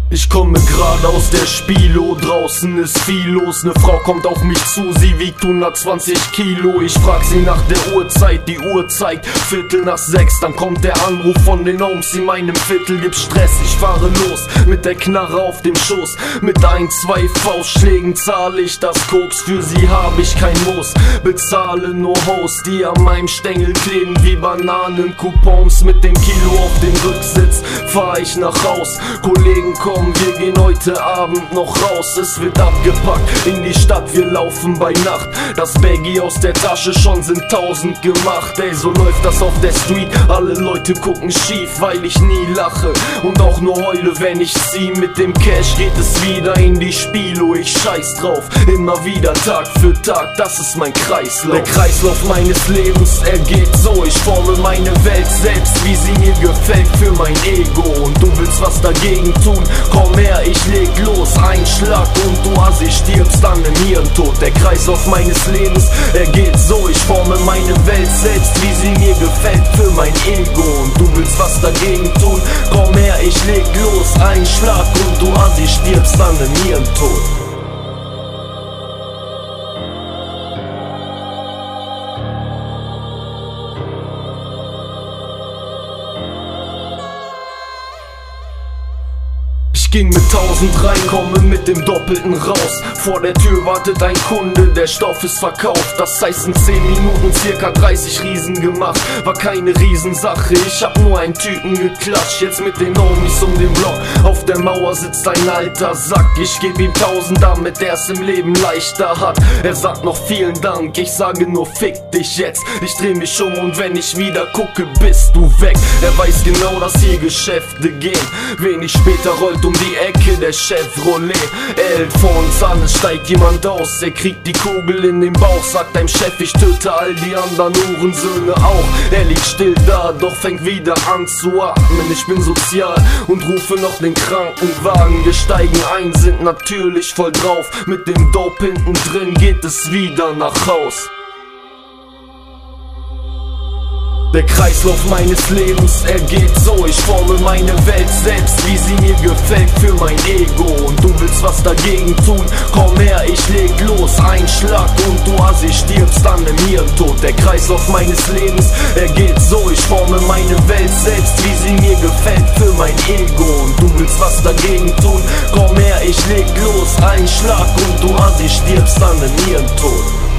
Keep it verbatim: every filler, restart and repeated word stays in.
Ich komme gerade aus der Spilo, draußen ist viel los. Ne Frau kommt auf mich zu, sie wiegt hundertzwanzig Kilo. Ich frag sie nach der Uhrzeit, die Uhr zeigt Viertel nach sechs. Dann kommt der Anruf von den Homes, in meinem Viertel gibt's Stress. Ich fahre los, mit der Knarre auf dem Schoß. Mit ein, zwei Faustschlägen zahle ich das Koks. Für sie hab ich kein Moos, bezahle nur Host, die an meinem Stängel kleben wie Bananen-Coupons. Mit dem Kilo auf dem Rücksitz fahr ich nach Haus. Kollegen kommen, wir gehen heute Abend noch raus. Es wird abgepackt in die Stadt, wir laufen bei Nacht. Das Baggy aus der Tasche, schon sind tausend gemacht. Ey, so läuft das auf der Street, alle Leute gucken schief, weil ich nie lache und auch nur heule, wenn ich zieh. Mit dem Cash geht es wieder in die Spilo, ich scheiß drauf, immer wieder Tag für Tag, das ist mein Kreislauf. Der Kreislauf meines Lebens, er geht so, ich forme meine Welt selbst, wie sie mir gefällt für mein Ego. Und du willst was dagegen tun? Komm her, ich leg los, ein Schlag und du Assi stirbst dann im Hirntod. Der Kreislauf meines Lebens, er geht so, ich forme meine Welt selbst, wie sie mir gefällt für mein Ego. Und du willst was dagegen tun? Komm her, ich leg los, ein Schlag und du Assi stirbst dann im Hirntod. Ging mit tausend rein, komme mit dem Doppelten raus. Vor der Tür wartet ein Kunde, der Stoff ist verkauft. Das heißt in zehn Minuten circa dreißig Riesen gemacht. War keine Riesensache, ich hab nur einen Typen geklatscht. Jetzt mit den Homies um den Block, auf der Mauer sitzt ein alter Sack. Ich geb ihm tausend, damit er's im Leben leichter hat. Er sagt noch vielen Dank, ich sage nur fick dich jetzt. Ich dreh mich um und wenn ich wieder gucke, bist du weg. Er weiß genau, dass hier Geschäfte gehen. Wenig später rollt um die die Ecke der Chevrolet. Er hält vor uns an, es steigt jemand aus. Er kriegt die Kugel in den Bauch, sagt deinem Chef, ich töte all die anderen Hurensöhne auch. Er liegt still da, doch fängt wieder an zu atmen. Ich bin sozial und rufe noch den Krankenwagen. Wir steigen ein, sind natürlich voll drauf. Mit dem Dope hinten drin geht es wieder nach Haus. Der Kreislauf meines Lebens, er geht so, ich forme meine Welt selbst, wie sie mir gefällt für mein Ego. Und du willst was dagegen tun? Komm her, ich leg los, ein Schlag und du Assi stirbst dann im Hirntod. Der Kreislauf meines Lebens, er geht so, ich forme meine Welt selbst, wie sie mir gefällt für mein Ego. Und du willst was dagegen tun? Komm her, ich leg los, ein Schlag und du Assi stirbst dann im Hirntod.